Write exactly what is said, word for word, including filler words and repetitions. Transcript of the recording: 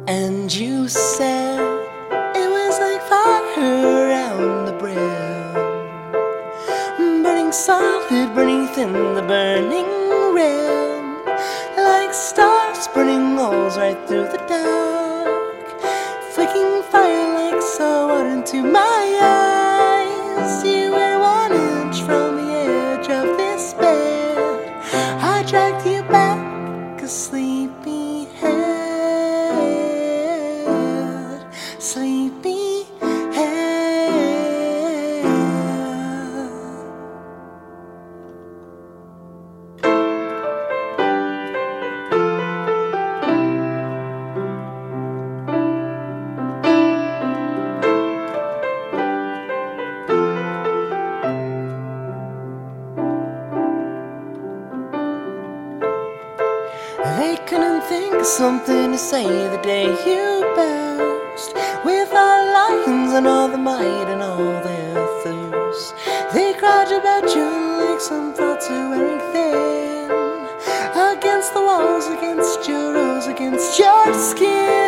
And you said it was like fire around the brim, burning solid, burning thin, the burning rim, like stars burning holes right through the dark, flicking fire like so water into my eyes. You were one inch from the edge of this bed. I dragged you back, a sleepy head, sleepy head. They couldn't think of something to say the day you burst, with our lions and all the might and all their thirst. They cried about you like some thoughts are wearing thin, against the walls, against your rose, against your skin.